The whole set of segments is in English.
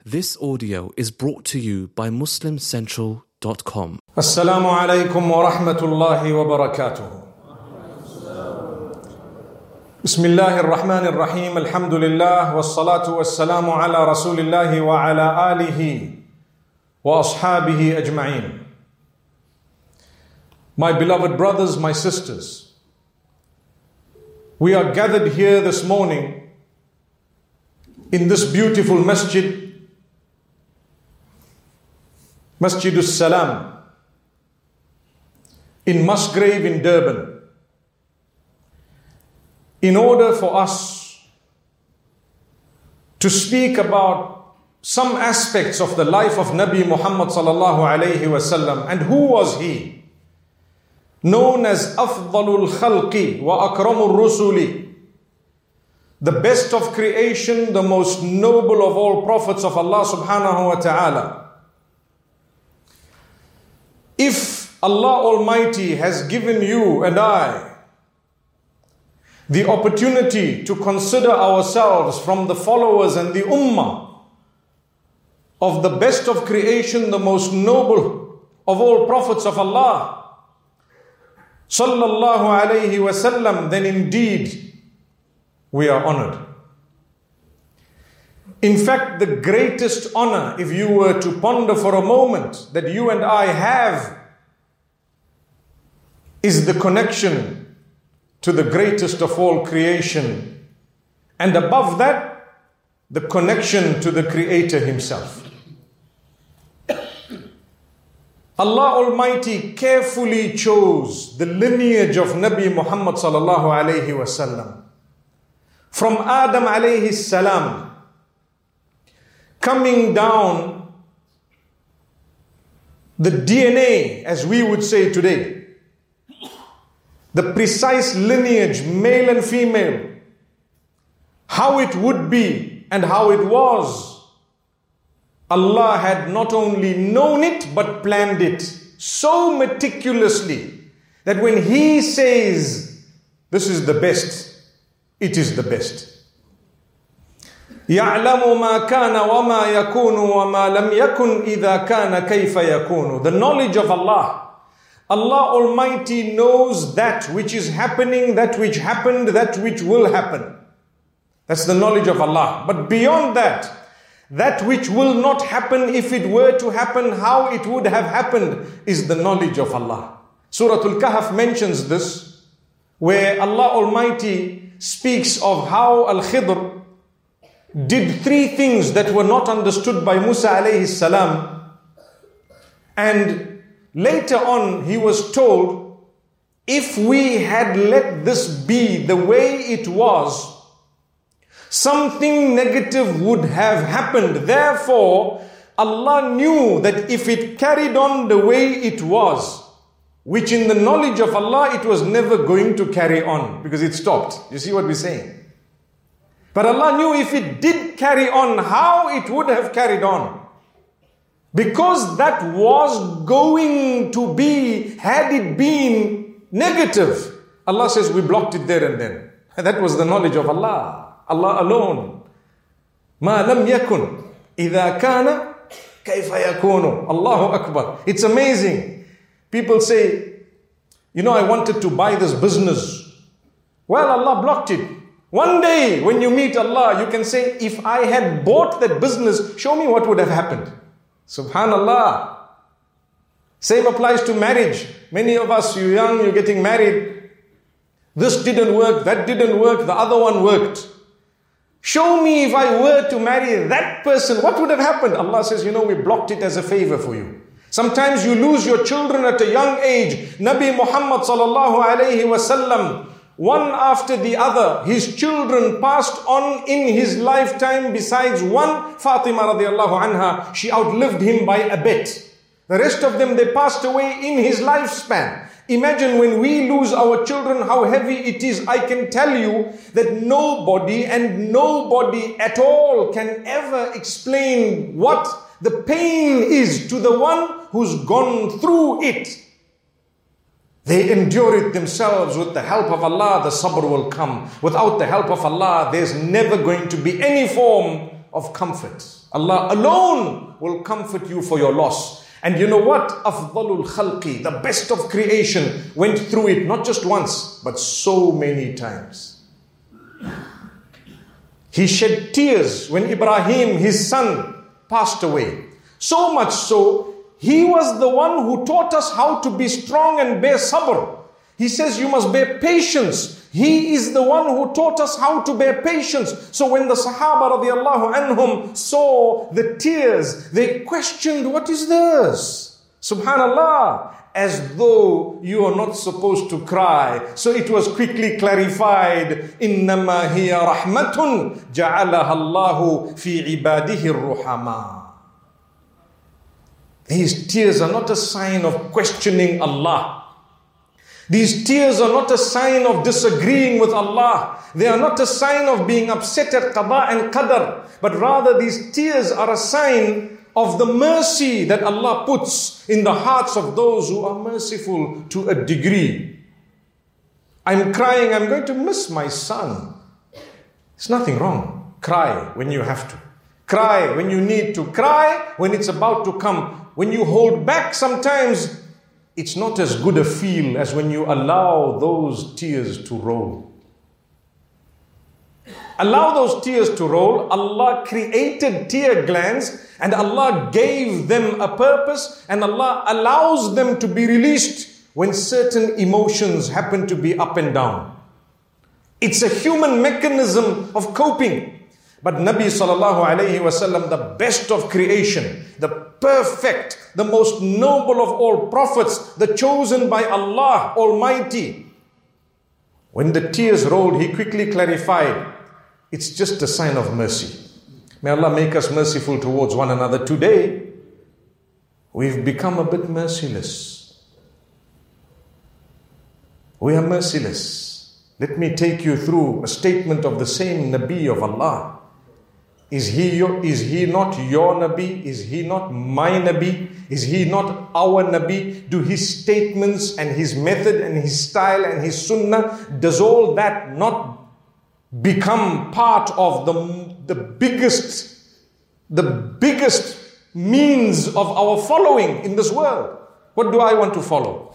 This audio is brought to you by MuslimCentral.com. Assalamu alaikum wa rahmatullahi wa barakatuh. Bismillahir Rahmanir Rahim. Alhamdulillah wassalatu wassalamu ala Rasulillahi wa ala alihi wa ashabihi ajma'in. My beloved brothers, my sisters, we are gathered here this morning in this beautiful masjid, Masjidus Salam, in Musgrave in Durban, in order for us to speak about some aspects of the life of Nabi Muhammad sallallahu alayhi wasallam. And who was he? Known as Afdalul Khalqi wa Akramul Rusuli, the best of creation, the most noble of all prophets of Allah subhanahu wa ta'ala. If Allah Almighty has given you and I the opportunity to consider ourselves from the followers and the ummah of the best of creation, the most noble of all prophets of Allah sallallahu alayhi wasallam, then indeed we are honored. In fact, the greatest honor, if you were to ponder for a moment, that you and I have is the connection to the greatest of all creation. And above that, the connection to the Creator Himself. Allah Almighty carefully chose the lineage of Nabi Muhammad sallallahu alayhi wasallam. From Adam alayhi salam, coming down the DNA, as we would say today, the precise lineage, male and female, how it would be and how it was. Allah had not only known it but planned it so meticulously that when He says, this is the best, it is the best. يَعْلَمُ مَا كَانَ وَمَا يَكُونُ وَمَا لَمْ يَكُنْ إِذَا كَانَ كَيْفَ يَكُونُ. The knowledge of Allah. Allah Almighty knows that which is happening, that which happened, that which will happen. That's the knowledge of Allah. But beyond that, that which will not happen, if it were to happen, how it would have happened, is the knowledge of Allah. Surah Al-Kahf mentions this, where Allah Almighty speaks of how Al-Khidr did three things that were not understood by Musa alayhi salam. And later on he was told, if we had let this be the way it was, something negative would have happened. Therefore, Allah knew that if it carried on the way it was, which in the knowledge of Allah it was never going to carry on, because it stopped. You see what we're saying? But Allah knew if it did carry on, how it would have carried on. Because that was going to be, had it been negative. Allah says we blocked it there and then. That was the knowledge of Allah. Allah alone. مَا لَمْ يَكُنْ إِذَا كَانَ كَيْفَ يَكُونُ. Allahu Akbar. It's amazing. People say, I wanted to buy this business. Well, Allah blocked it. One day when you meet Allah, you can say, if I had bought that business, show me what would have happened. Subhanallah. Same applies to marriage. Many of us, you're young, you're getting married. This didn't work, that didn't work, the other one worked. Show me if I were to marry that person, what would have happened? Allah says, we blocked it as a favor for you. Sometimes you lose your children at a young age. Nabi Muhammad sallallahu alayhi wasallam, one after the other, his children passed on in his lifetime. Besides one, Fatima radiallahu anha, she outlived him by a bit. The rest of them, they passed away in his lifespan. Imagine when we lose our children, how heavy it is. I can tell you that nobody at all can ever explain what the pain is to the one who's gone through it. They endure it themselves. With the help of Allah, the sabr will come. Without the help of Allah, there's never going to be any form of comfort. Allah alone will comfort you for your loss. And you know what? Afdalul khalqi, the best of creation, went through it not just once, but so many times. He shed tears when Ibrahim, his son, passed away. So much so, he was the one who taught us how to be strong and bear sabr. He says you must bear patience. He is the one who taught us how to bear patience. So when the Sahaba radiallahu anhum saw the tears, they questioned, what is this? Subhanallah, as though you are not supposed to cry. So it was quickly clarified, إِنَّمَا هِيَ رَحْمَةٌ جَعَلَهَا اللَّهُ فِي عِبَادِهِ الرُّحَمَا. These tears are not a sign of questioning Allah. These tears are not a sign of disagreeing with Allah. They are not a sign of being upset at qada and qadar. But rather these tears are a sign of the mercy that Allah puts in the hearts of those who are merciful to a degree. I'm crying, I'm going to miss my son. There's nothing wrong. Cry when you have to. Cry when you need to. Cry when it's about to come. When you hold back sometimes, it's not as good a feel as when you allow those tears to roll. Allow those tears to roll. Allah created tear glands and Allah gave them a purpose, and Allah allows them to be released when certain emotions happen to be up and down. It's a human mechanism of coping. But Nabi sallallahu alayhi wasallam, the best of creation, the perfect, the most noble of all prophets, the chosen by Allah Almighty, when the tears rolled, he quickly clarified, it's just a sign of mercy. May Allah make us merciful towards one another. Today, we've become a bit merciless. We are merciless. Let me take you through a statement of the same Nabi of Allah. Is he not your Nabi? Is he not my Nabi? Is he not our Nabi? Do his statements and his method and his style and his sunnah, does all that not become part of the biggest means of our following in this world? What do I want to follow?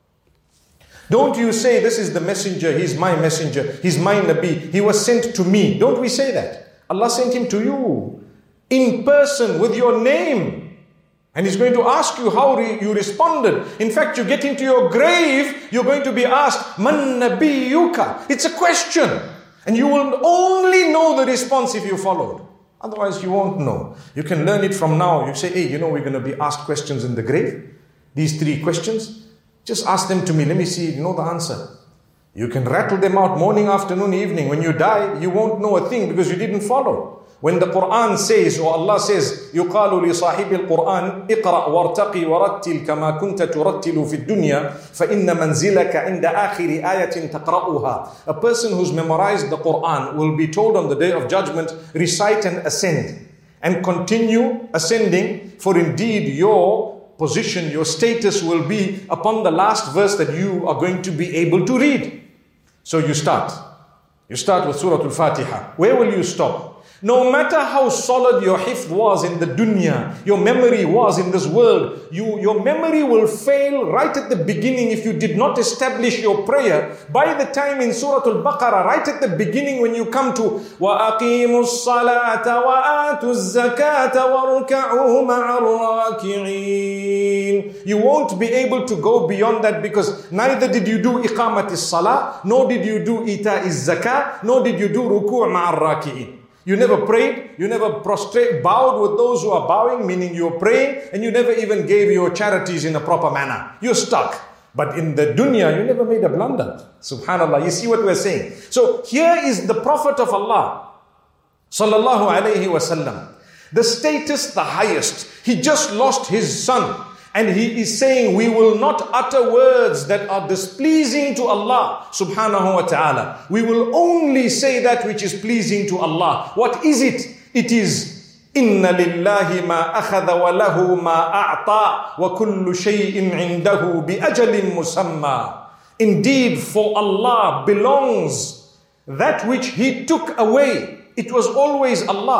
Don't you say, this is the messenger, he's my messenger, he's my Nabi, he was sent to me. Don't we say that? Allah sent him to you in person with your name, and he's going to ask you how you responded. In fact, you get into your grave, you're going to be asked, Man nabiyuka? It's a question, and you will only know the response if you followed. Otherwise you won't know. You can learn it from now. You say, hey, you know we're going to be asked questions in the grave, these 3 questions, just ask them to me, let me see, you know the answer. You can rattle them out morning, afternoon, evening. When you die, you won't know a thing because you didn't follow. When the Quran says, or Allah says, يُقَالُ لِصَاحِبِ الْقُرْآنِ اقْرَأْ وَارْتَقِي وَرَتِّلْ كَمَا كُنْتَ تُرَتِّلُ فِي الدُّنْيَا فَإِنَّ مَنْزِلَكَ عِنْدَ آخِرِ آيَةٍ تَقْرَأُهَا. A person who's memorized the Quran will be told on the day of judgment, recite and ascend. And continue ascending, for indeed your position, your status will be upon the last verse that you are going to be able to read. So you start. You start with Surah Al-Fatiha. Where will you stop? No matter how solid your hifz was in the dunya, your memory was in this world, your memory will fail right at the beginning if you did not establish your prayer. By the time in Surah Al-Baqarah, right at the beginning when you come to وَأَقِيمُوا الصَّلَاةَ وَآتُوا الزَّكَاةَ وَارْكَعُوا مَعَ الرَّاكِعِينَ, you won't be able to go beyond that, because neither did you do iqamat as-salah, nor did you do ita az-zakah, nor did you do ruku' ma'a ar-raki'in. You never prayed, you never bowed with those who are bowing, meaning you're praying, and you never even gave your charities in a proper manner. You're stuck. But in the dunya, you never made a blunder. Subhanallah. You see what we're saying? So here is the Prophet of Allah, sallallahu alayhi wasallam. The status, the highest. He just lost his son. And he is saying, we will not utter words that are displeasing to Allah subhanahu wa ta'ala. We will only say that which is pleasing to Allah. What is it? It is, Inna lillahi ma akhadha wa lahu ma a'ta wa kullu shay'in indahu bi ajalin musamma. Indeed, for Allah belongs that which He took away. It was always Allah.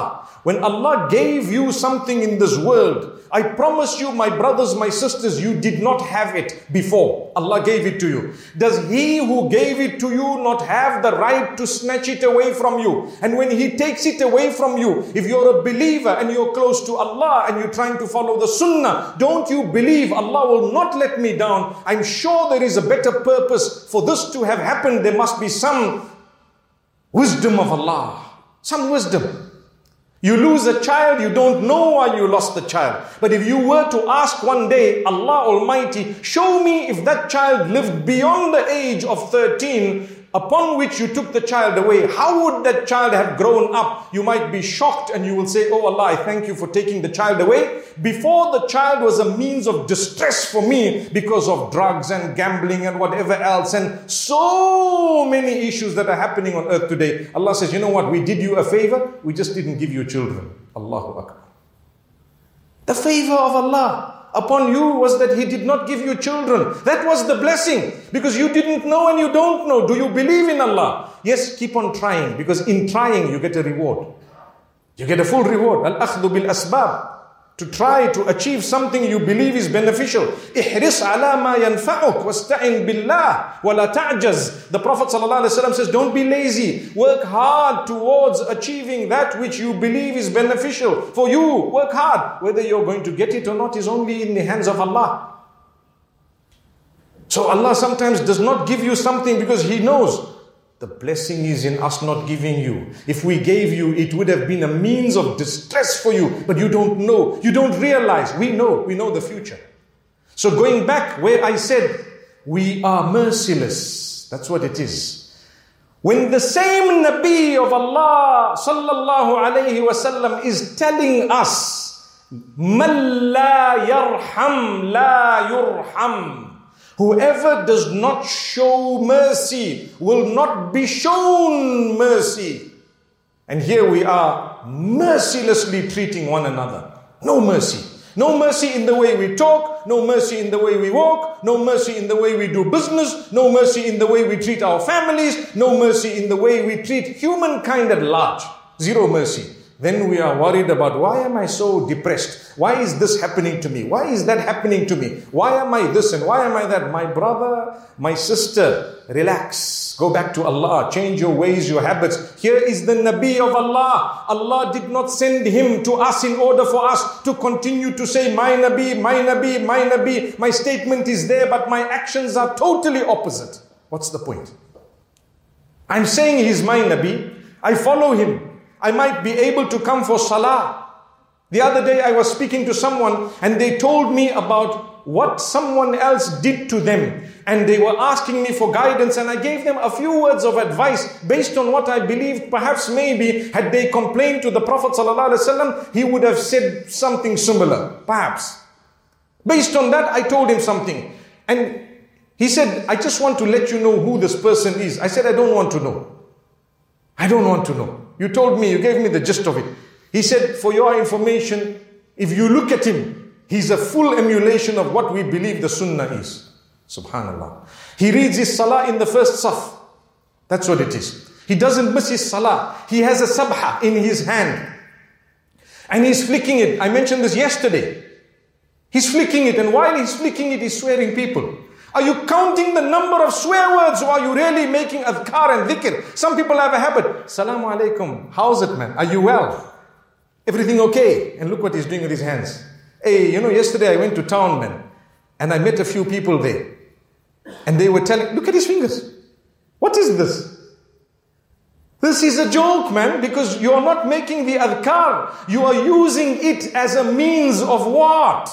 When Allah gave you something in this world, I promise you, my brothers, my sisters, you did not have it before. Allah gave it to you. Does He who gave it to you not have the right to snatch it away from you? And when He takes it away from you, if you're a believer and you're close to Allah and you're trying to follow the sunnah, don't you believe Allah will not let me down? I'm sure there is a better purpose for this to have happened. There must be some wisdom of Allah. Some wisdom. You lose a child, you don't know why you lost the child. But if you were to ask one day, Allah Almighty, show me if that child lived beyond the age of 13, upon which you took the child away, how would that child have grown up? You might be shocked and you will say, oh Allah, I thank you for taking the child away. Before, the child was a means of distress for me because of drugs and gambling and whatever else, and so many issues that are happening on earth today. Allah says, you know what, we did you a favor, we just didn't give you children. Allahu Akbar. The favor of Allah upon you was that He did not give you children. That was the blessing, because you didn't know and you don't know. Do you believe in Allah? Yes, keep on trying, because in trying you get a reward. You get a full reward. Al-akhdhu bil-asbab. To try to achieve something you believe is beneficial. Ihris ala ma yanfa'uk wasta'in billah wa la ta'jaz. The Prophet ﷺ says, don't be lazy. Work hard towards achieving that which you believe is beneficial for you. Work hard. Whether you're going to get it or not is only in the hands of Allah. So Allah sometimes does not give you something because He knows the blessing is in us not giving you. If we gave you, it would have been a means of distress for you, but you don't know, you don't realize. We know the future. So going back where I said, we are merciless. That's what it is. When the same Nabi of Allah sallallahu alayhi wasallam is telling us, Man la yarham la yurham. Whoever does not show mercy will not be shown mercy. And here we are mercilessly treating one another. No mercy. No mercy in the way we talk, no mercy in the way we walk, no mercy in the way we do business, no mercy in the way we treat our families, no mercy in the way we treat humankind at large. Zero mercy. Then we are worried about, why am I so depressed? Why is this happening to me? Why is that happening to me? Why am I this and why am I that? My brother, my sister, relax. Go back to Allah. Change your ways, your habits. Here is the Nabi of Allah. Allah did not send him to us in order for us to continue to say, my Nabi, my Nabi, my Nabi. My statement is there, but my actions are totally opposite. What's the point? I'm saying he's my Nabi. I follow him. I might be able to come for salah. The other day I was speaking to someone and they told me about what someone else did to them. And they were asking me for guidance and I gave them a few words of advice based on what I believed. Perhaps maybe had they complained to the Prophet ﷺ, he would have said something similar. Perhaps. Based on that, I told him something. And he said, I just want to let you know who this person is. I said, I don't want to know. I don't want to know. You told me, you gave me the gist of it. He said, for your information, if you look at him, he's a full emulation of what we believe the sunnah is. Subhanallah. He reads his salah in the first saf. That's what it is. He doesn't miss his salah. He has a sabha in his hand. And he's flicking it. I mentioned this yesterday. He's flicking it, and while he's flicking it, he's swearing people. Are you counting the number of swear words, or are you really making adhkar and dhikr? Some people have a habit. Assalamu alaikum. How's it, man? Are you well? Everything okay? And look what he's doing with his hands. Hey, yesterday I went to town, man. And I met a few people there. And they were telling, look at his fingers. What is this? This is a joke, man, because you are not making the adhkar. You are using it as a means of what?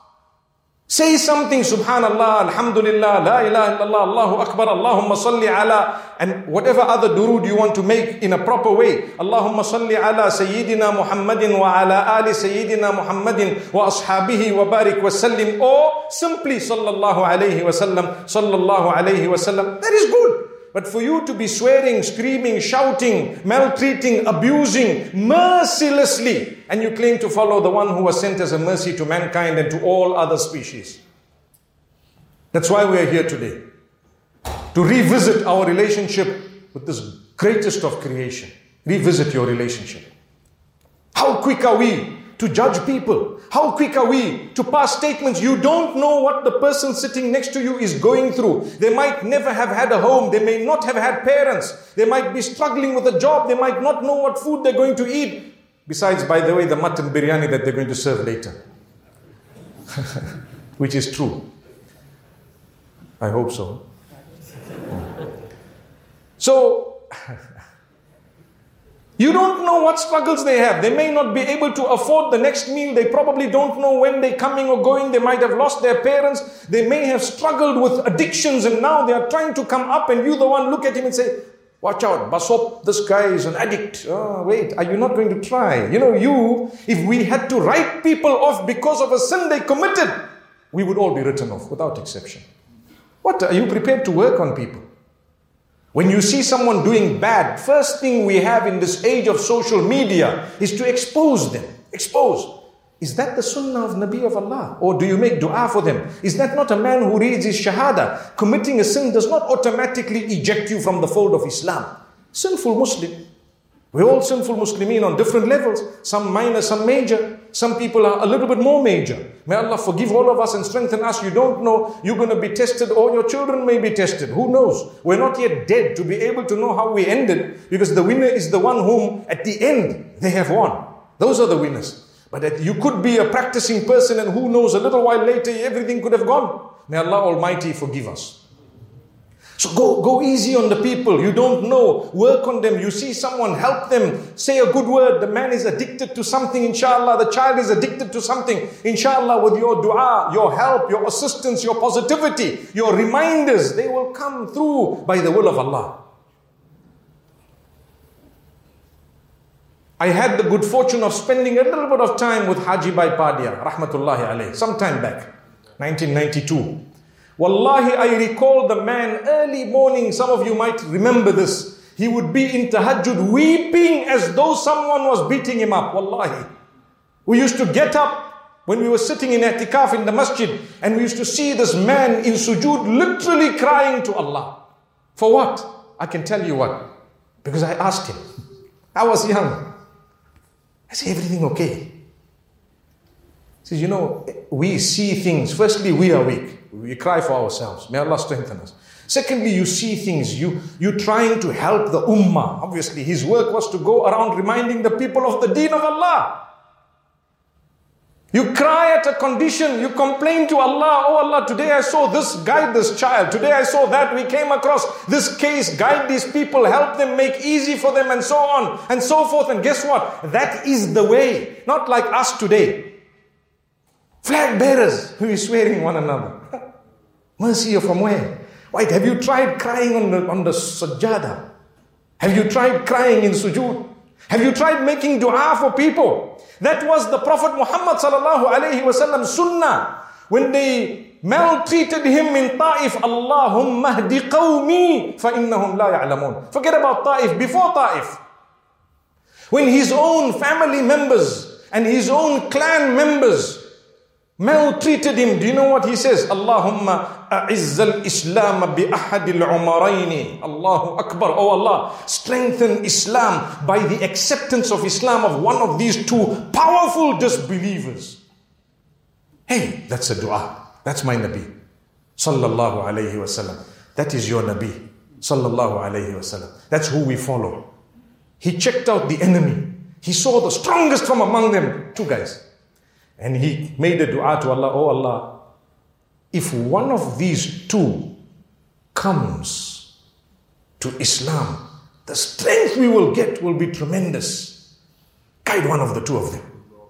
Say something, subhanallah, alhamdulillah, la ilaha illallah, Allahu akbar, Allahumma salli ala, and whatever other durood you want to make in a proper way. Allahumma salli ala Sayyidina Muhammadin wa ala ali Sayyidina Muhammadin wa ashabihi wa barik wa sallim, or simply sallallahu alayhi wa sallam, sallallahu alayhi wa sallam. That is good. But for you to be swearing, screaming, shouting, maltreating, abusing, mercilessly, and you claim to follow the one who was sent as a mercy to mankind and to all other species. That's why we are here today. To revisit our relationship with this greatest of creation. Revisit your relationship. How quick are we to judge people? How quick are we to pass statements? You don't know what the person sitting next to you is going through. They might never have had a home. They may not have had parents. They might be struggling with a job. They might not know what food they're going to eat. Besides, by the way, the mutton biryani that they're going to serve later. Which is true. I hope so. So, you don't know what struggles they have. They may not be able to afford the next meal. They probably don't know when they're coming or going. They might have lost their parents. They may have struggled with addictions and now they are trying to come up and you the one look at him and say, watch out, Basop, this guy is an addict. Oh, wait, are you not going to try? If we had to write people off because of a sin they committed, we would all be written off without exception. What, are you prepared to work on people? When you see someone doing bad, first thing we have in this age of social media is to expose them. Expose. Is that the sunnah of Nabi of Allah? Or do you make dua for them? Is that not a man who reads his shahada? Committing a sin does not automatically eject you from the fold of Islam. Sinful Muslim. We're all sinful Muslimin on different levels. Some minor, some major. Some people are a little bit more major. May Allah forgive all of us and strengthen us. You don't know, you're going to be tested or your children may be tested. Who knows? We're not yet dead to be able to know how we ended, because the winner is the one whom at the end they have won. Those are the winners. But you could be a practicing person and who knows, a little while later everything could have gone. May Allah Almighty forgive us. So go easy on the people. You don't know. Work on them. You see someone, help them. Say a good word. The man is addicted to something, inshallah. The child is addicted to something. Inshallah, with your dua, your help, your assistance, your positivity, your reminders, they will come through by the will of Allah. I had the good fortune of spending a little bit of time with Haji Bhai Padia, rahmatullahi alayh, some time back, 1992. Wallahi, I recall the man early morning, some of you might remember this. He would be in tahajjud weeping as though someone was beating him up. Wallahi. We used to get up when we were sitting in i'tikaf in the masjid and we used to see this man in sujood literally crying to Allah. For what? I can tell you what. Because I asked him. I was young. I said, everything okay? He says, we see things. Firstly, we are weak. We cry for ourselves. May Allah strengthen us. Secondly, you see things. You're trying to help the ummah. Obviously, his work was to go around reminding the people of the deen of Allah. You cry at a condition. You complain to Allah. Oh Allah, today I saw this, guide this child. Today I saw that. We came across this case. Guide these people. Help them. Make easy for them and so on and so forth. And guess what? That is the way. Not like us today. Flag bearers who is swearing one another. Mercy from where? Wait, have you tried crying on the sajjada? Have you tried crying in sujood? Have you tried making dua for people? That was the Prophet Muhammad sallallahu alayhi wasallam sunnah. When they maltreated him in Ta'if, Allahumma hdi qawmi fa innahum la ya'lamun. Forget about Ta'if. Before Ta'if, when his own family members and his own clan members maltreated him, do you know what he says? Allahumma a'izzal Islam bi ahadil umaraini. Allahu Akbar. Oh Allah, strengthen Islam by the acceptance of Islam of one of these two powerful disbelievers. Hey, that's a dua. That's my Nabi. Sallallahu alayhi wasallam. That is your Nabi. Sallallahu alayhi wasallam. That's who we follow. He checked out the enemy. He saw the strongest from among them, two guys. And he made a dua to Allah, oh Allah, if one of these two comes to Islam, the strength we will get will be tremendous. Guide one of the two of them.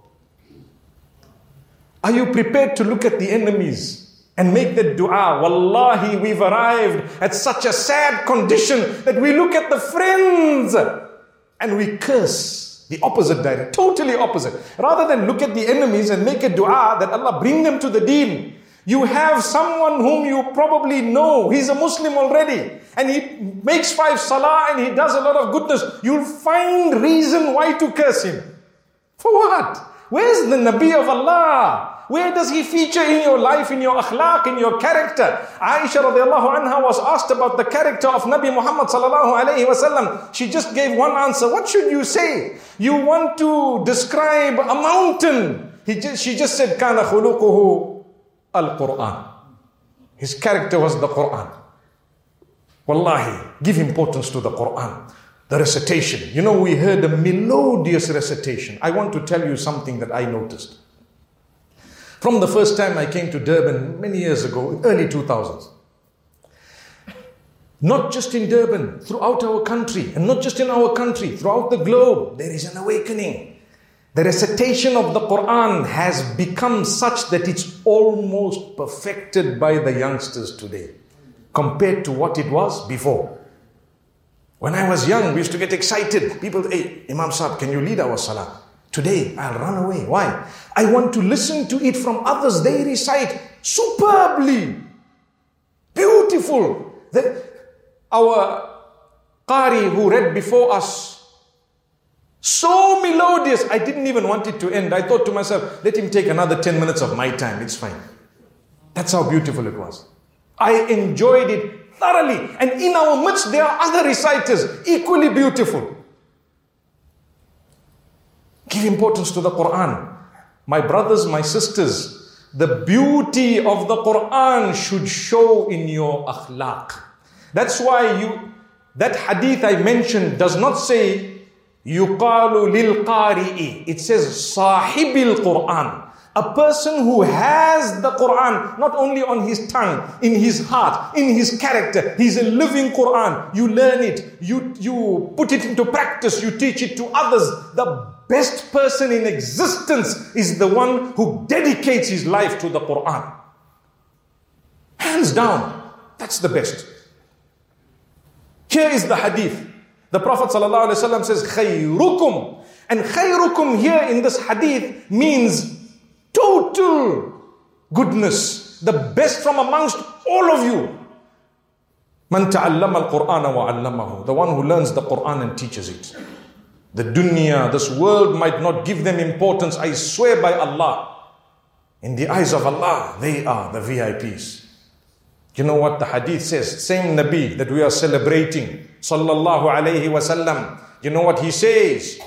Are you prepared to look at the enemies and make that dua? Wallahi, we've arrived at such a sad condition that we look at the friends and we curse. The opposite direction, totally opposite. Rather than look at the enemies and make a dua that Allah bring them to the deen. You have someone whom you probably know. He's a Muslim already. And he makes 5 salah and he does a lot of goodness. You'll find reason why to curse him. For what? Where's the Nabi of Allah? Where does he feature in your life, in your akhlaq, in your character? Aisha radiallahu anha was asked about the character of Nabi Muhammad sallallahu alayhi wasallam. She just gave one answer. What should you say? You want to describe a mountain. She just said, Kana khuluquhu al-Quran. His character was the Quran. Wallahi, give importance to the Quran. The recitation. You know, we heard a melodious recitation. I want to tell you something that I noticed. From the first time I came to Durban many years ago, early 2000s. Not just in Durban, throughout our country, and not just in our country, throughout the globe, there is an awakening. The recitation of the Quran has become such that it's almost perfected by the youngsters today, compared to what it was before. When I was young, we used to get excited. People, hey, Imam Sahib, can you lead our salah? Today, I'll run away. Why? I want to listen to it from others. They recite superbly. Beautiful. Our Qari who read before us, so melodious. I didn't even want it to end. I thought to myself, let him take another 10 minutes of my time. It's fine. That's how beautiful it was. I enjoyed it thoroughly. And in our midst, there are other reciters, equally beautiful. Give importance to the Quran. My brothers, my sisters, the beauty of the Quran should show in your akhlaq. That's why that hadith I mentioned does not say yuqalu lil qari'i. It says sahibil Quran. A person who has the Quran, not only on his tongue, in his heart, in his character. He's a living Quran. You learn it. You put it into practice. You teach it to others. The best person in existence is the one who dedicates his life to the Quran. Hands down. That's the best. Here is the hadith. The Prophet ﷺ says, khayrukum. And khayrukum here in this hadith means total goodness. The best from amongst all of you. Man ta'allama al-Qur'ana wa 'allamahu. The one who learns the Quran and teaches it. The dunya, this world might not give them importance. I swear by Allah. In the eyes of Allah, they are the VIPs. You know what the hadith says? Same Nabi that we are celebrating. Sallallahu alayhi wasallam. You know what he says?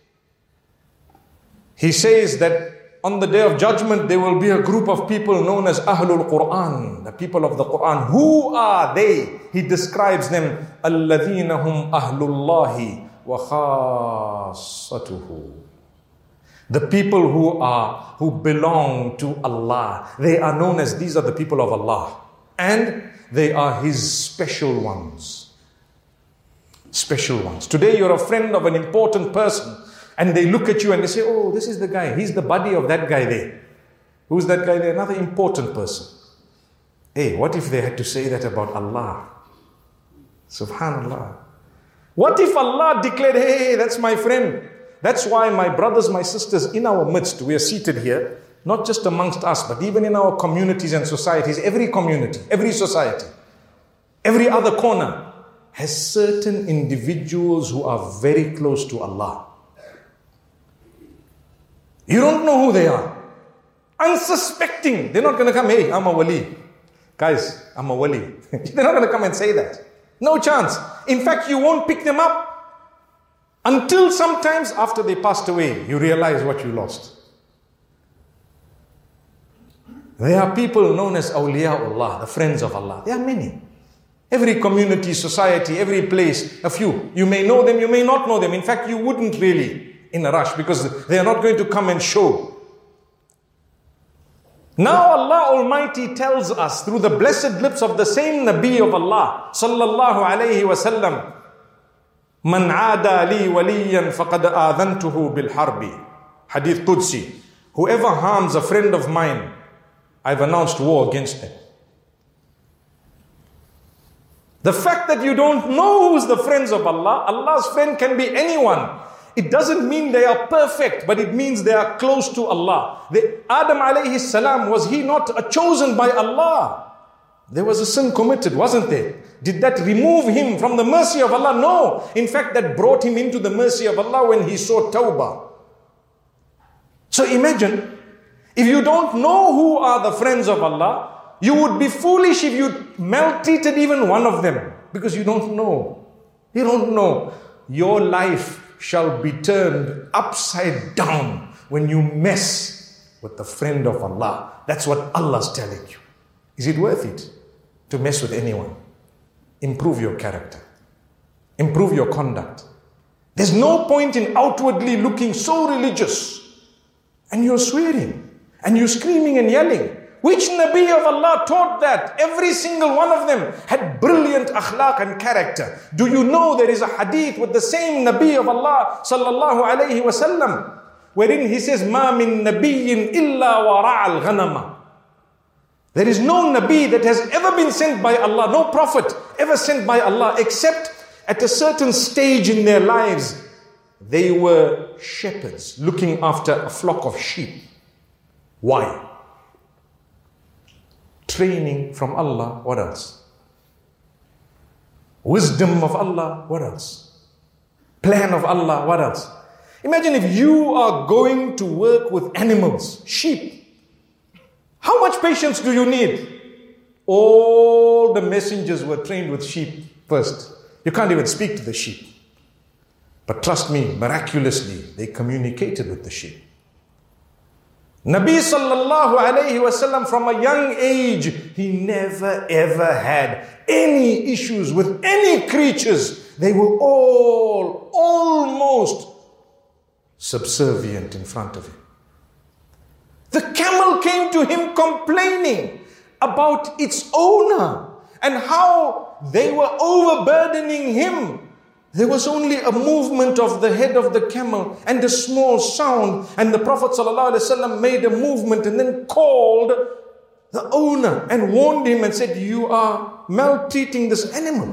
He says that on the day of judgment, there will be a group of people known as Ahlul Quran, the people of the Quran. Who are they? He describes them, Alladhina hum ahlullahi wa khassatuhu. The people who belong to Allah. They are known as, these are the people of Allah. And they are His special ones. Special ones. Today you're a friend of an important person. And they look at you and they say, oh, this is the guy. He's the buddy of that guy there. Who's that guy there? Another important person. Hey, what if they had to say that about Allah? Subhanallah. What if Allah declared, hey, that's my friend. That's why my brothers, my sisters, in our midst, we are seated here, not just amongst us, but even in our communities and societies, every community, every society, every other corner has certain individuals who are very close to Allah. You don't know who they are. Unsuspecting. They're not going to come, hey, I'm a wali. Guys, I'm a wali. They're not going to come and say that. No chance. In fact, you won't pick them up until sometimes after they passed away, you realize what you lost. There are people known as awliyaullah, the friends of Allah. There are many. Every community, society, every place, a few. You may know them, you may not know them. In fact, you wouldn't really in a rush because they are not going to come and show. Now Allah Almighty tells us through the blessed lips of the same Nabi of Allah sallallahu alayhi wasallam, Man aada li waliyan faqad adhantuhu bil harbi. Hadith Qudsi. Whoever harms a friend of mine, I've announced war against them. The fact that you don't know who's the friends of Allah, Allah's friend can be anyone. It doesn't mean they are perfect, but it means they are close to Allah. Adam alayhi salam, was he not chosen by Allah? There was a sin committed, wasn't there? Did that remove him from the mercy of Allah? No. In fact, that brought him into the mercy of Allah when he saw tawbah. So imagine, if you don't know who are the friends of Allah, you would be foolish if you maltreated even one of them, because you don't know. You don't know. Your life shall be turned upside down when you mess with the friend of Allah. That's what Allah's telling you. Is it worth it to mess with anyone? Improve your character. Improve your conduct. There's no point in outwardly looking so religious and you're swearing and you're screaming and yelling. Which Nabi of Allah taught that? Every single one of them had brilliant akhlaq and character. Do you know there is a hadith with the same Nabi of Allah sallallahu alayhi wasallam, wherein he says, "Ma min nabiyyin illa wara' al-ghanama." There is no Nabi that has ever been sent by Allah, no prophet ever sent by Allah, except at a certain stage in their lives, they were shepherds looking after a flock of sheep. Why? Training from Allah, what else? Wisdom of Allah, what else? Plan of Allah, what else? Imagine if you are going to work with animals, sheep. How much patience do you need? All the messengers were trained with sheep first. You can't even speak to the sheep. But trust me, miraculously, they communicated with the sheep. Nabi sallallahu alayhi wasallam, from a young age, he never ever had any issues with any creatures. They were all almost subservient in front of him. The camel came to him complaining about its owner and how they were overburdening him. There was only a movement of the head of the camel and a small sound, and the Prophet ﷺ made a movement and then called the owner and warned him and said, "You are maltreating this animal."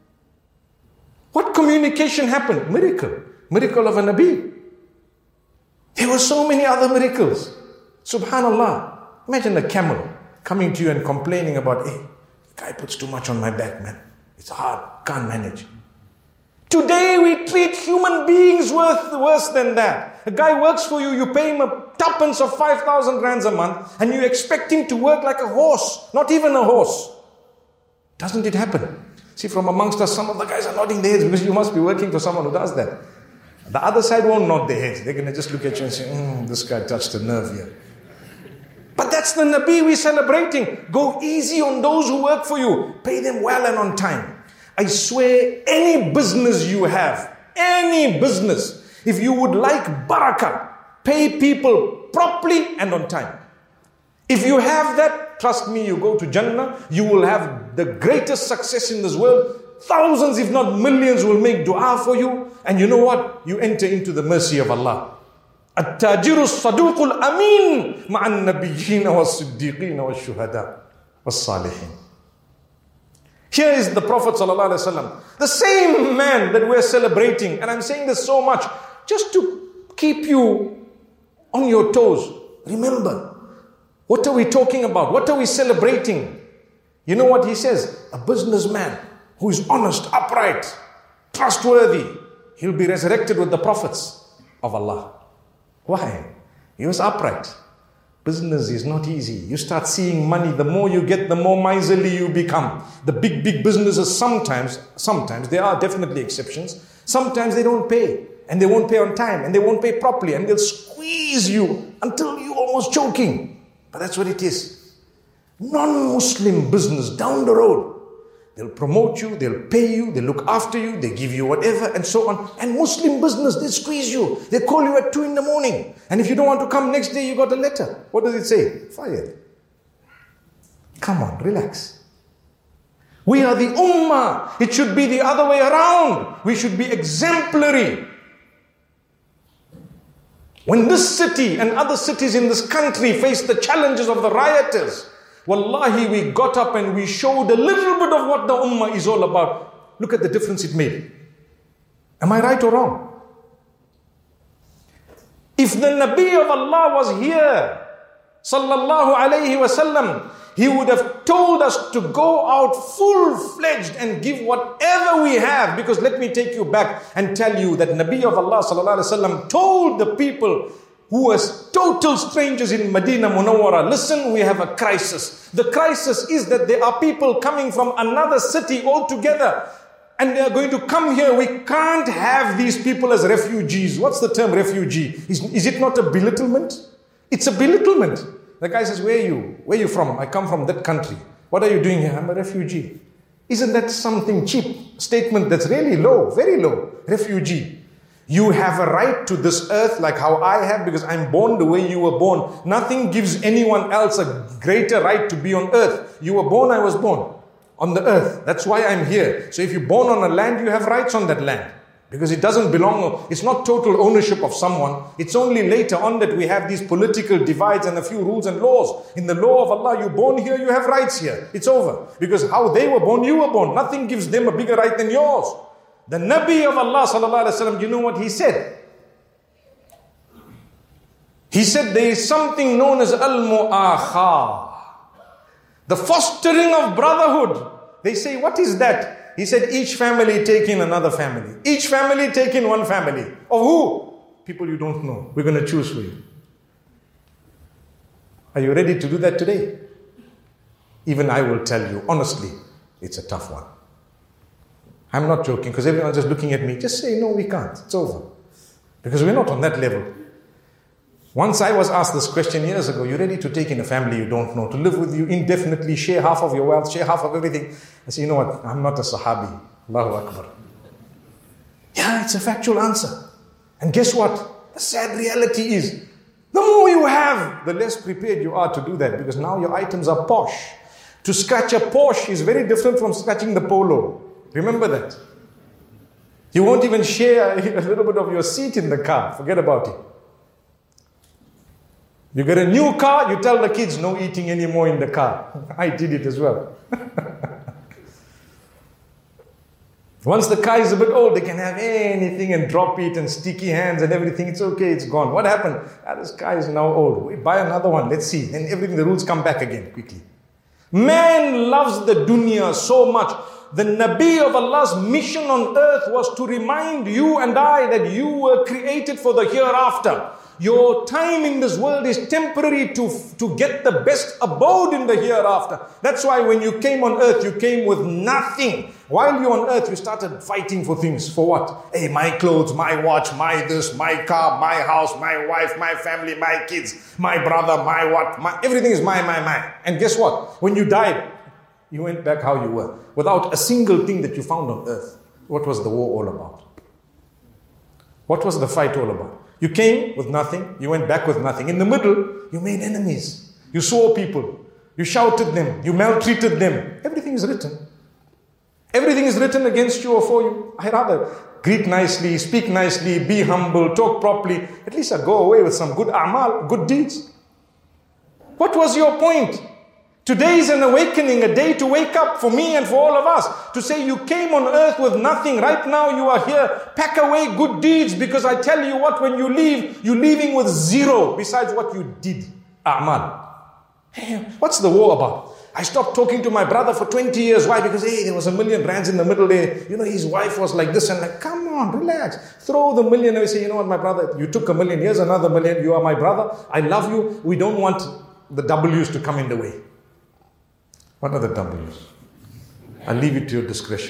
What communication happened? Miracle of a Nabi. There were so many other miracles. Subhanallah. Imagine a camel coming to you and complaining about, "Hey, the guy puts too much on my back, man. It's hard, can't manage." Today we treat human beings worse than that. A guy works for you, you pay him a tuppence of 5,000 rands a month, and you expect him to work like a horse, not even a horse. Doesn't it happen? See, from amongst us, some of the guys are nodding their heads because you must be working for someone who does that. The other side won't nod their heads. They're going to just look at you and say, "This guy touched a nerve here." But that's the Nabi we're celebrating. Go easy on those who work for you. Pay them well and on time. I swear, any business you have, any business, if you would like barakah, pay people properly and on time. If you have that, trust me, you go to Jannah, you will have the greatest success in this world. Thousands, if not millions, will make dua for you. And you know what? You enter into the mercy of Allah. التاجر الصدوق الأمين مع النبيين والصديقين والشهداء والصالحين. Here is the Prophet ﷺ, the same man that we're celebrating. And I'm saying this so much just to keep you on your toes. Remember, what are we talking about? What are we celebrating? You know what he says? A businessman who is honest, upright, trustworthy, he'll be resurrected with the prophets of Allah. Why? He was upright. Business is not easy. You start seeing money, the more you get, the more miserly you become. The big businesses sometimes, there are definitely exceptions. Sometimes they don't pay, and they won't pay on time, and they won't pay properly, and they'll squeeze you until you're almost choking. But that's what it is. Non-Muslim business down the road, they'll promote you, they'll pay you, they look after you, they give you whatever and so on. And Muslim business, they squeeze you. They call you at 2 a.m. And if you don't want to come next day, you got a letter. What does it say? Fired. Come on, relax. We are the ummah. It should be the other way around. We should be exemplary. When this city and other cities in this country face the challenges of the rioters, wallahi, we got up and we showed a little bit of what the ummah is all about. Look at the difference it made. Am I right or wrong? If the Nabi of Allah was here, sallallahu alayhi wasallam, he would have told us to go out full-fledged and give whatever we have. Because let me take you back and tell you that Nabi of Allah sallallahu alayhi wasallam told the people, who are total strangers in Medina Munawwara. Listen, we have a crisis. The crisis is that there are people coming from another city altogether, and they are going to come here. We can't have these people as refugees. What's the term refugee? Is it not a belittlement? It's a belittlement. The guy says, where are you? Where are you from? I come from that country. What are you doing here? I'm a refugee. Isn't that something cheap? Statement that's really low, very low. Refugee. You have a right to this earth like how I have, because I'm born the way you were born. Nothing gives anyone else a greater right to be on earth. You were born, I was born on the earth. That's why I'm here. So if you're born on a land, you have rights on that land. Because it doesn't belong, it's not total ownership of someone. It's only later on that we have these political divides and a few rules and laws. In the law of Allah, you're born here, you have rights here. It's over. Because how they were born, you were born. Nothing gives them a bigger right than yours. The Nabi of Allah sallallahu alaihi wasallam, you know what he said? He said there is something known as al-mu'akha, the fostering of brotherhood. They say, what is that? He said, each family taking another family. Each family taking one family. Of who? People you don't know. We're going to choose for you. Are you ready to do that today? Even I will tell you, honestly, it's a tough one. I'm not joking, because everyone's just looking at me. Just say, no, we can't. It's over. Because we're not on that level. Once I was asked this question years ago, you're ready to take in a family you don't know, to live with you indefinitely, share half of your wealth, share half of everything. I say, you know what? I'm not a Sahabi. Allahu Akbar. Yeah, it's a factual answer. And guess what? The sad reality is, the more you have, the less prepared you are to do that, because now your items are posh. To scratch a Porsche is very different from scratching the Polo. Remember that. You won't even share a little bit of your seat in the car. Forget about it. You get a new car, you tell the kids, no eating anymore in the car. I did it as well. Once the car is a bit old, they can have anything and drop it and sticky hands and everything. It's okay, it's gone. What happened? This car is now old. We buy another one, let's see. Then everything, the rules come back again quickly. Man loves the dunya so much. The Nabi of Allah's mission on earth was to remind you and I that you were created for the hereafter. Your time in this world is temporary to get the best abode in the hereafter. That's why when you came on earth, you came with nothing. While you're on earth, you started fighting for things. For what? Hey, my clothes, my watch, my this, my car, my house, my wife, my family, my kids, my brother, my what, everything is mine. And guess what? When you died, you went back how you were, without a single thing that you found on earth. What was the war all about? What was the fight all about? You came with nothing, you went back with nothing. In the middle, you made enemies. You swore people. You shouted them. You maltreated them. Everything is written. Everything is written against you or for you. I rather greet nicely, speak nicely, be humble, talk properly. At least I go away with some good a'mal, good deeds. What was your point? Today is an awakening, a day to wake up for me and for all of us. To say you came on earth with nothing. Right now you are here. Pack away good deeds, because I tell you what, when you leave, you're leaving with zero besides what you did. A'mal. Hey, what's the war about? I stopped talking to my brother for 20 years. Why? Because hey, there was R1 million in the middle there. You know, his wife was like this and like, come on, relax. Throw the million away. Say, you know what, my brother, you took R1 million. Here's another million. You are my brother. I love you. We don't want the W's to come in the way. What are the W's? I'll leave it to your discretion.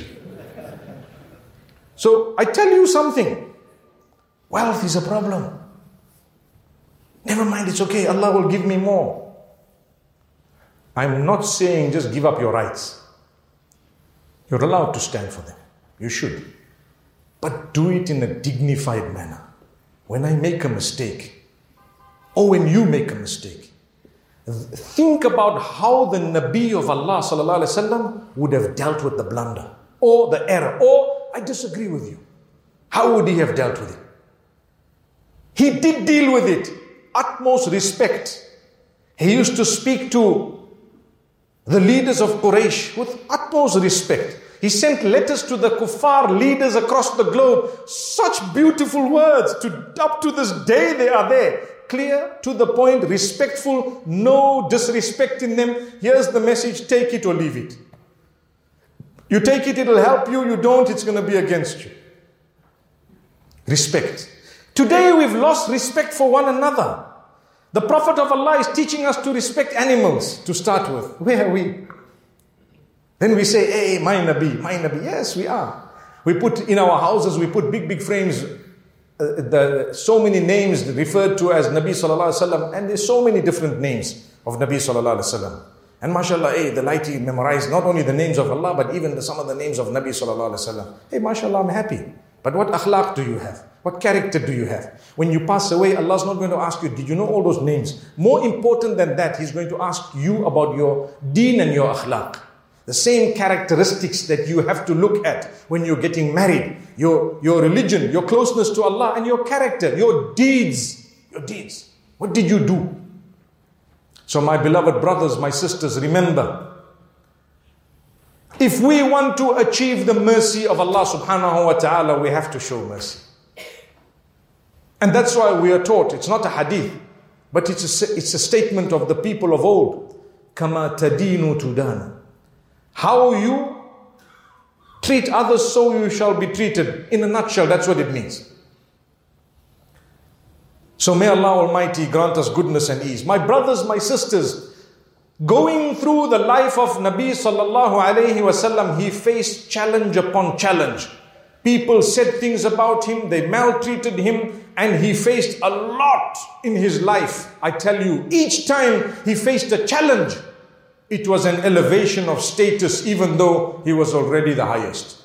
So I tell you something. Wealth is a problem. Never mind, it's okay. Allah will give me more. I'm not saying just give up your rights. You're allowed to stand for them. You should. But do it in a dignified manner. When I make a mistake, or when you make a mistake, think about how the Nabi of Allah sallallahu alaihi wasallam would have dealt with the blunder or the error, or I disagree with you. How would he have dealt with it? He did deal with it. Utmost respect. He used to speak to the leaders of Quraysh with utmost respect. He sent letters to the kuffar leaders across the globe. Such beautiful words. Up to this day they are there. Clear, to the point, respectful, no disrespect in them. Here's the message, take it or leave it. You take it, it'll help you. You don't, it's going to be against you. Respect. Today we've lost respect for one another. The Prophet of Allah is teaching us to respect animals to start with. Where are we? Then we say, hey, my Nabi, my Nabi. Yes, we are. We put in our houses, we put big frames, so many names referred to as Nabi Sallallahu Alaihi Wasallam, and there's so many different names of Nabi Sallallahu Alaihi Wasallam. And mashallah, hey, the lighty memorized not only the names of Allah, but even some of the names of Nabi Sallallahu Alaihi Wasallam. Hey, mashallah, I'm happy. But what akhlaq do you have? What character do you have? When you pass away, Allah's not going to ask you, did you know all those names? More important than that, He's going to ask you about your deen and your akhlaq. The same characteristics that you have to look at when you're getting married. Your religion, your closeness to Allah, and your character, your deeds. Your deeds. What did you do? So my beloved brothers, my sisters, remember, if we want to achieve the mercy of Allah subhanahu wa ta'ala, we have to show mercy. And that's why we are taught, it's not a hadith, but it's a statement of the people of old. Kama tadinu tudana. How you treat others, so you shall be treated. In a nutshell, that's what it means. So may Allah Almighty grant us goodness and ease. My brothers, my sisters, going through the life of Nabi sallallahu alayhi wasallam, he faced challenge upon challenge. People said things about him, they maltreated him, and he faced a lot in his life. I tell you, each time he faced a challenge, it was an elevation of status, even though he was already the highest.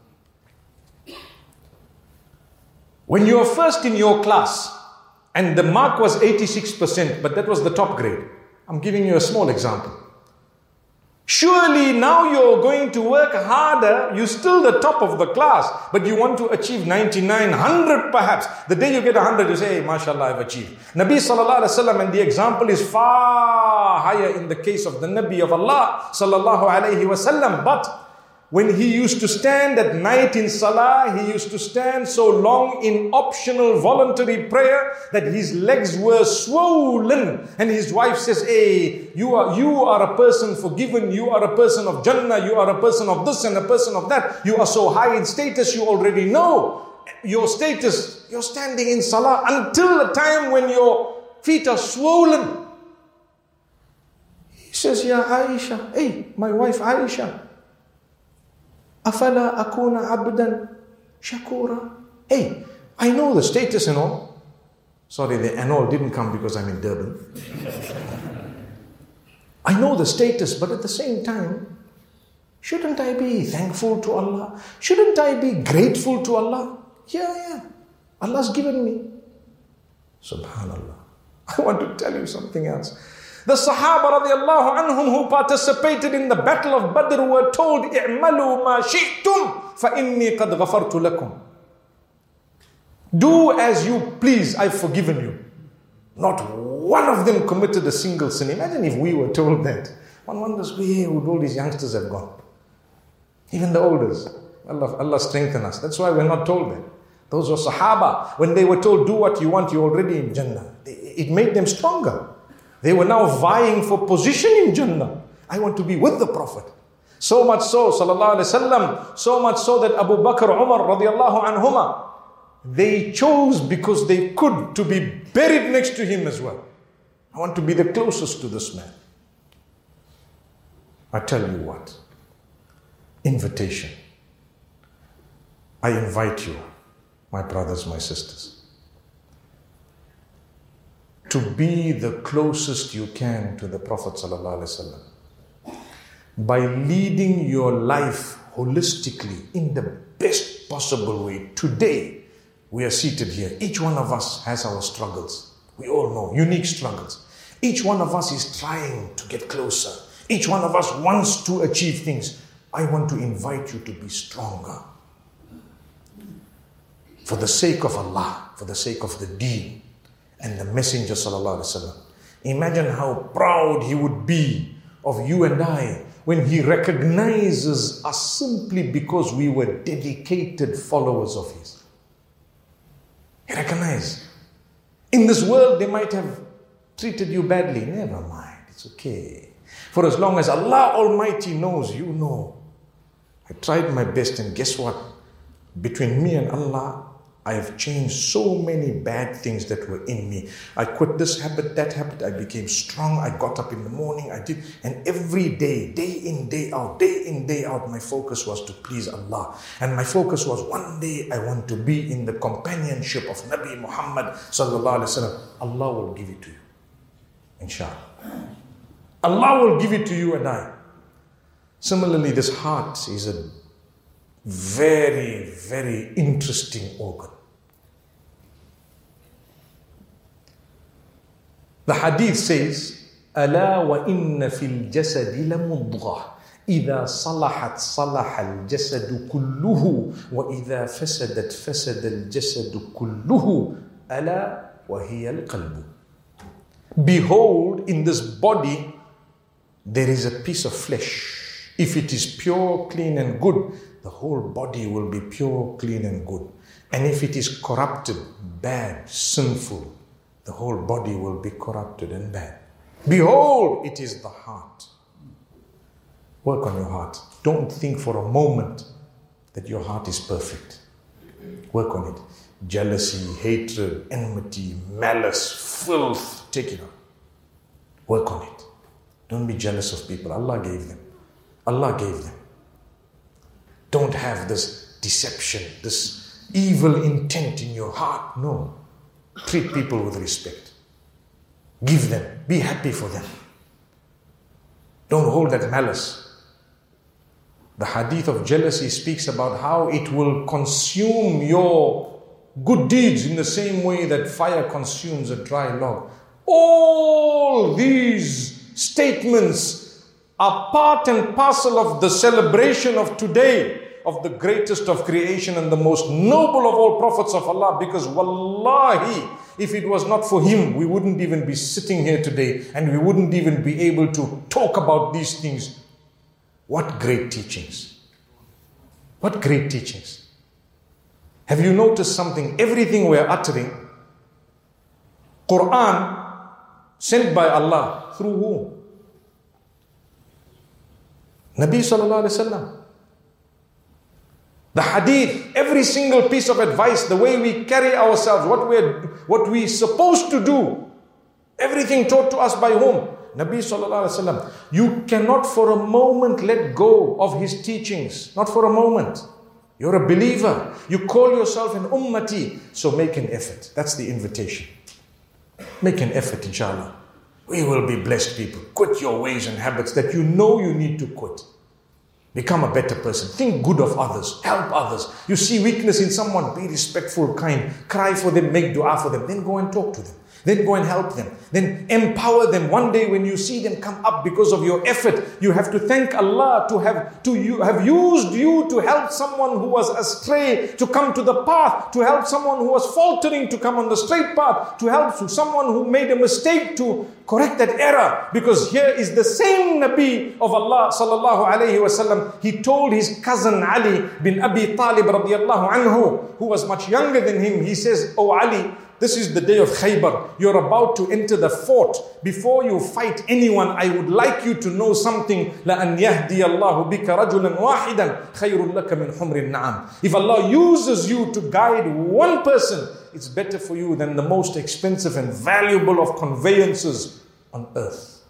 When you are first in your class, and the mark was 86%, but that was the top grade. I'm giving you a small example. Surely now you're going to work harder. You're still the top of the class, but you want to achieve 99, 100 perhaps. The day you get 100, you say, hey, mashallah, I've achieved. Nabi sallallahu alaihi wasallam, and the example is far higher in the case of the Nabi of Allah sallallahu alaihi wasallam. But when he used to stand at night in salah, he used to stand so long in optional voluntary prayer that his legs were swollen. And his wife says, hey, you are a person forgiven, you are a person of Jannah, you are a person of this and a person of that. You are so high in status, you already know your status. You're standing in salah until the time when your feet are swollen. He says, Ya Aisha, hey, my wife Aisha, Afala akuna abdan shakura. Hey, I know the status and all. Sorry, the and all didn't come because I'm in Durban. I know the status, but at the same time, shouldn't I be thankful to Allah? Shouldn't I be grateful to Allah? Yeah. Allah's given me. Subhanallah. I want to tell you something else. The Sahaba radiallahu anhum who participated in the battle of Badr were told, "I'malu ma shi'tum, fa inni qad ghafartu lakum." Do as you please, I've forgiven you. Not one of them committed a single sin. Imagine if we were told that. One wonders where would all these youngsters have gone? Even the olders. Allah strengthen us. That's why we're not told that. Those were Sahaba. When they were told, do what you want, you're already in Jannah. It made them stronger. They were now vying for position in Jannah. I want to be with the Prophet. So much so, sallallahu alaihi wasallam, so much so that Abu Bakr, Umar radiallahu anhuma, they chose because they could to be buried next to him as well. I want to be the closest to this man. I tell you what, invitation. I invite you, my brothers, my sisters, to be the closest you can to the Prophet ﷺ by leading your life holistically in the best possible way. Today, we are seated here. Each one of us has our struggles. We all know, unique struggles. Each one of us is trying to get closer. Each one of us wants to achieve things. I want to invite you to be stronger. For the sake of Allah, for the sake of the deen, and the Messenger sallallahu alaihi wasallam. Imagine how proud he would be of you and I when he recognizes us simply because we were dedicated followers of his. He recognizes. In this world they might have treated you badly. Never mind, it's okay. For as long as Allah Almighty knows, you know. I tried my best, and guess what? Between me and Allah, I have changed so many bad things that were in me. I quit this habit, that habit. I became strong. I got up in the morning. I did. And every day, day in, day out, my focus was to please Allah. And my focus was one day I want to be in the companionship of Nabi Muhammad sallallahu alaihi wasallam. Allah will give it to you. Inshallah. Allah will give it to you and I. Similarly, this heart is a very, very interesting organ. The hadith says, أَلَا وَإِنَّ فِي الْجَسَدِ لَمُضْغَةً إِذَا صَلَحَتْ صَلَحَ الْجَسَدُ كُلُّهُ وَإِذَا فَسَدَتْ فَسَدَ الْجَسَدُ كُلُّهُ أَلَا وَهِيَ الْقَلْبُ. Behold, in this body, there is a piece of flesh. If it is pure, clean and good, the whole body will be pure, clean and good. And if it is corrupted, bad, sinful, the whole body will be corrupted and bad. Behold, it is the heart. Work on your heart. Don't think for a moment that your heart is perfect. Work on it. Jealousy, hatred, enmity, malice, filth, take it out. Work on it. Don't be jealous of people. Allah gave them. Allah gave them. Don't have this deception, this evil intent in your heart. No. Treat people with respect. Give them. Be happy for them. Don't hold that malice. The hadith of jealousy speaks about how it will consume your good deeds in the same way that fire consumes a dry log. All these statements are part and parcel of the celebration of today, of the greatest of creation and the most noble of all prophets of Allah, because wallahi, if it was not for him, we wouldn't even be sitting here today and we wouldn't even be able to talk about these things. What great teachings. What great teachings. Have you noticed something? Everything we're uttering, Quran sent by Allah through who? Nabi sallallahu alaihi wasallam. The hadith, every single piece of advice, the way we carry ourselves, what we're supposed to do, everything taught to us by whom? Nabi sallallahu alaihi wasallam. You cannot for a moment let go of his teachings. Not for a moment. You're a believer. You call yourself an ummati. So make an effort. That's the invitation. Make an effort, inshallah. We will be blessed people. Quit your ways and habits that you know you need to quit. Become a better person. Think good of others. Help others. You see weakness in someone, be respectful, kind. Cry for them, make dua for them. Then go and talk to them. Then go and help them. Then empower them. One day when you see them come up because of your effort, you have to thank Allah to have used you to help someone who was astray to come to the path, to help someone who was faltering to come on the straight path, to help someone who made a mistake to correct that error. Because here is the same Nabi of Allah sallallahu alayhi wasallam. He told his cousin Ali bin Abi Talib radiallahu anhu, who was much younger than him, he says, "Oh Ali, this is the day of Khaybar. You're about to enter the fort. Before you fight anyone, I would like you to know something. لَأَنْ يَهْدِيَ اللَّهُ بِكَ رَجُلًا وَاحِدًا خَيْرٌ لَكَ مِنْ حُمْرِ النَّعَمِ." If Allah uses you to guide one person, it's better for you than the most expensive and valuable of conveyances on earth.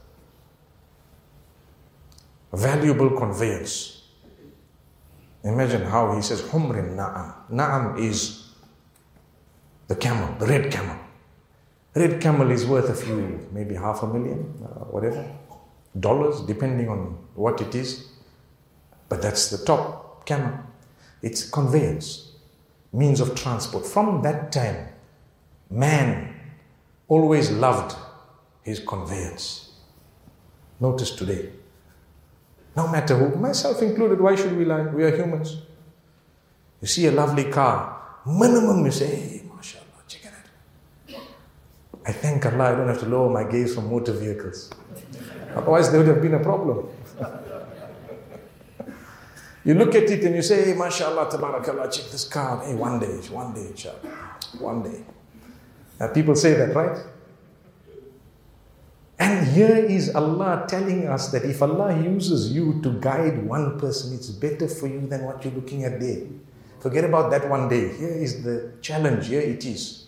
A valuable conveyance. Imagine how he says, حُمْرِ النَّعَمِ. Na'am is the camel, the red camel. Red camel is worth a few, maybe $500,000, whatever, dollars, depending on what it is. But that's the top camel. It's conveyance, means of transport. From that time, man always loved his conveyance. Notice today, no matter who, myself included, why should we lie? We are humans. You see a lovely car, minimum you say, hey, I thank Allah I don't have to lower my gaze from motor vehicles. Otherwise there would have been a problem. You look at it and you say, hey, mashallah, tabarakallah, check this car. Hey, one day, inshallah. One day. People say that, right? And here is Allah telling us that if Allah uses you to guide one person, it's better for you than what you're looking at there. Forget about that one day. Here is the challenge. Here it is.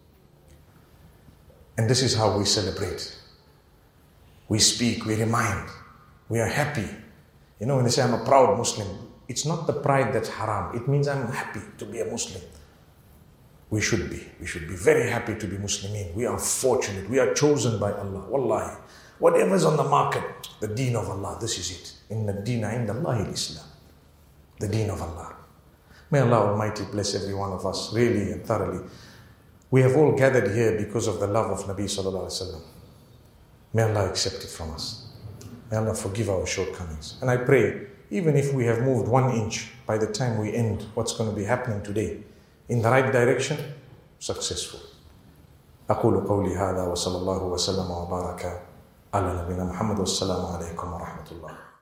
And this is how we celebrate. We speak, we remind, we are happy. You know, when they say I'm a proud Muslim, it's not the pride that's haram. It means I'm happy to be a Muslim. We should be. We should be very happy to be Muslimin. We are fortunate. We are chosen by Allah. Wallahi. Whatever's on the market, the deen of Allah, this is it. Inna deena inda Allahi Islam. The deen of Allah. May Allah Almighty bless every one of us, really and thoroughly. We have all gathered here because of the love of Nabi Sallallahu Alaihi Wasallam. May Allah accept it from us. May Allah forgive our shortcomings. And I pray, even if we have moved 1 inch by the time we end what's going to be happening today, in the right direction, successful. أقول قولي هذا وصلى الله وسلم وبارك على نبينا محمد والسلام عليكم ورحمة الله.